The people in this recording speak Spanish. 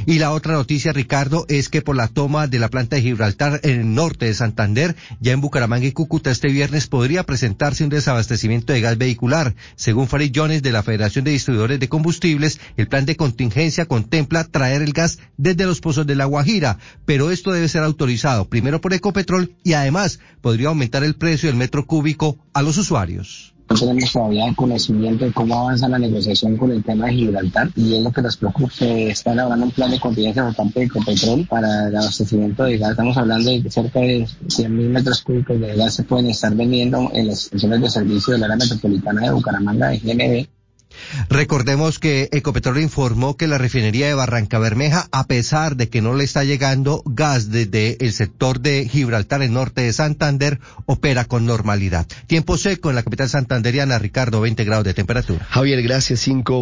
Y la otra noticia, Ricardo, es que por la toma de la planta de Gibraltar en el norte de Santander, ya en Bucaramanga y Cúcuta este viernes podría presentarse un desabastecimiento de gas vehicular. Según Farid Jones de la Federación de Distribuidores de Combustibles, el plan de contingencia contempla traer el gas desde los pozos de La Guajira, pero esto debe ser autorizado primero por Ecopetrol y además podría aumentar el precio del metro cúbico a los usuarios. No tenemos todavía conocimiento de cómo avanza la negociación con el tema de Gibraltar y es lo que nos preocupa. Está elaborando un plan de contingencia por parte de Ecopetrol para el abastecimiento de gas. Estamos hablando de cerca de 100.000 metros cúbicos de gas se pueden estar vendiendo en las estaciones de servicio del área metropolitana de Bucaramanga de GNB. Recordemos que Ecopetrol informó que la refinería de Barrancabermeja, a pesar de que no le está llegando gas desde el sector de Gibraltar, el norte de Santander, opera con normalidad. Tiempo seco en la capital santanderiana, Ricardo, 20 grados de temperatura. Javier, gracias. 5